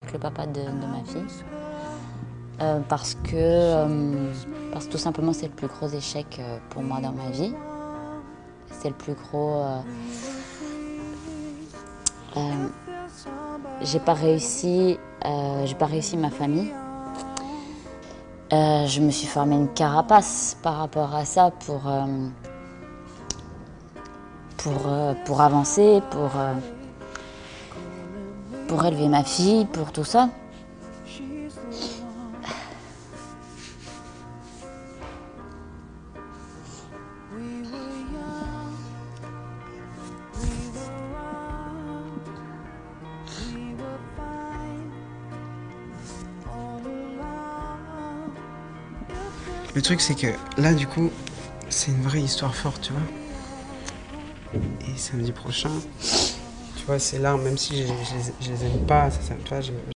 avec le papa de ma fille. Parce que tout simplement c'est le plus gros échec pour moi dans ma vie. C'est le plus gros... j'ai pas réussi ma famille. Je me suis formé une carapace par rapport à ça pour avancer, pour élever ma fille, pour tout ça. Le truc, c'est que là, du coup, c'est une vraie histoire forte, tu vois. Et samedi prochain, tu vois, ces larmes, même si je les aime pas, tu vois,